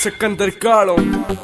सिकंदर कालो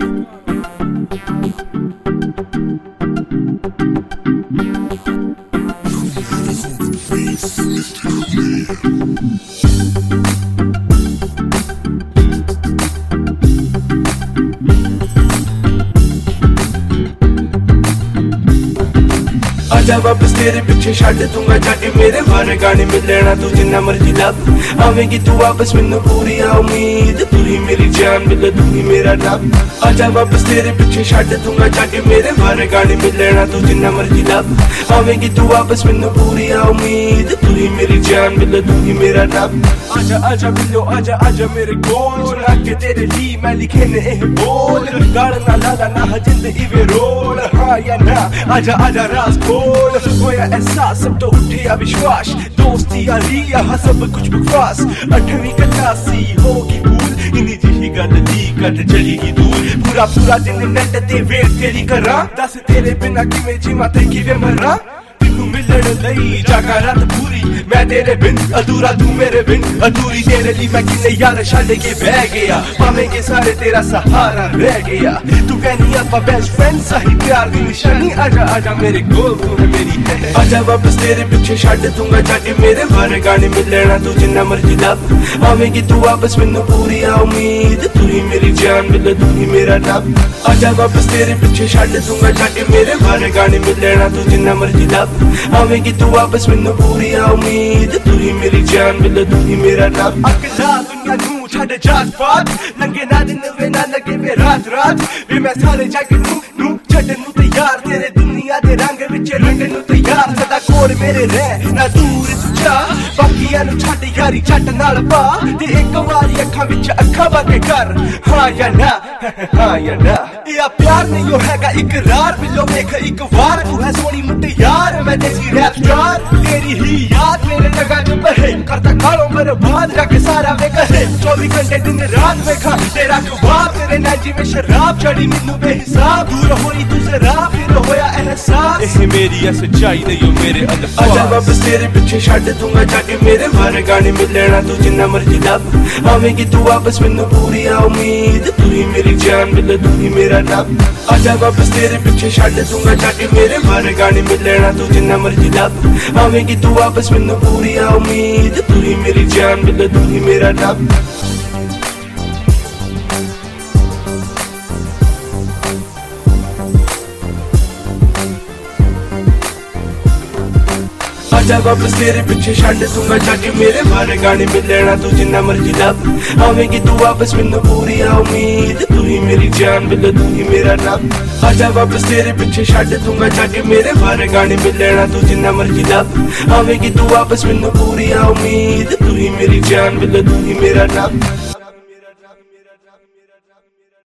आजा वापस तेरे पीछे छड्ड दूंगा जाके मेरे बारे गाने मिल लेना तू जिन्ना मर्जी लब आवेगी तू वापस मैनू पूरी उम्मीद तू ही मेरी जान मिले तू ही मेरा रब आजा वापस तेरे पीछे छड्ड दूंगा जाके मेरे बारे गाने मिल लेना तू जिन्ना मर्जी लब आवेगी तू वापस मैनू पूरी उम्मीद तू ही मेरी जान मिले तू ही मेरा रब आजा आजा बिल्लो आजा आजा मेरे कोल चुरा के तेरे लिए मैं लिखे ने ये बोल गाल ना लादा ना जिंदगी वे रोल हाँ या ना आजा आजा राज खोल होया एहसास सब तो उठे विश्वास दोस्ती यारी यहाँ सब कुछ बकवास 8वीं कटासी होगी भूल इन्हीं जी गल दी कट चलेगी दूर पूरा पूरा दिन नेट ते वेट तेरी करा दस तेरे बिना किवें जीवां ते किवें मरा तेनू मिलण लई जागा रात पूरी मैं तेरे बिन अधूरा तू मेरे बिन अधूरी तेरे लिए मैं किन्ने यार छड्ड के बह गया पावेंगे सारे तेरा सहारा रह गया तू कहनी आपा बेस्ट फ्रेंड सही प्यार दी निशानी आजा आजा मेरे कोल तू है मेरी आजा वापस तेरे पीछे छड्ड दूंगा जाके मेरे बारे गाने मिल लेना तू जिन्ना मर्जी लब आवेगी तू वापस मैनू पूरी उम्मीद तू ही मेरी जान मिले तू ही मेरा रब आजा वापस तेरे पीछे छड्ड दूंगा जाके मेरे बारे गाने मिल लेना तू जिन्ना मर्जी लब आवेगी तू वापस मैनू पूरी उम्मीद तू ही मेरी जान मिले तू ही मेरा रब अकेला दुनिया नू छड्ड जात पात लंगे ना दिन वे ना लगे वे रात रात वे मैं सारे जग नू छड्डन नू तैयार तेरे दुनिया दे रंग विच रंगन नू तैयार सदा कोल मेरे रह ना दूर तू जा बाकियां नू छड्ड यारी छड्ड नाल पा ते एक वारी अखां विच अखां वाके कर हाँ या ना हाँ या ना या प्यार नहीं हो हैगा इकरार बिल्लो देख एक बार तू है सोनी मुट्टी यार मैं देसी रैप स्टार तेरी ही याद मेरे जगह च बहे करता कालो मेरे बाद जाके सारा वे कहे 24 घंटे दिन रात वेखा तेरा कबाब तेरे नाजी में शराब चढ़ी मैनू बेहिसाब दूर होनी तुझसे राह फिर होया एहसास ये मेरी है सच्चाई नहीं हो मेरे अल्फाज आजा वापस तेरे पीछे छड्ड दूंगा जाके मेरे बारे गाने मिल लेना तू जिन्ना मर्जी लब आवेगी तू वापस मैनू पूरी उम्मीद तू ही मेरी जान मिले तू ही मेरा रब आजा वापस तेरे पीछे छड्ड दूंगा जाके मेरे बारे गाने मिल लेना तू जिन्ना मर्जी लब आवेगी तू वापस मैनू पूरी उम्मीद तू ही मेरी जान मिले तू ही मेरा रब आजा वापस तेरे पीछे छड्ड दूंगा जाके मेरे बारे गाने मिल लेना तू जिन्ना मर्जी लब आवेगी तू वापस मैनू पूरी उम्मीद तू ही मेरी जान मिले तू ही मेरा रब आजा वापस तेरे पीछे छड्ड दूंगा जाके मेरे बारे गाने मिल लेना तू जिन्ना मर्जी लब आवेगी तू वापस मैनू पूरी उम्मीद तू ही मेरी जान मिले तू ही मेरा रब।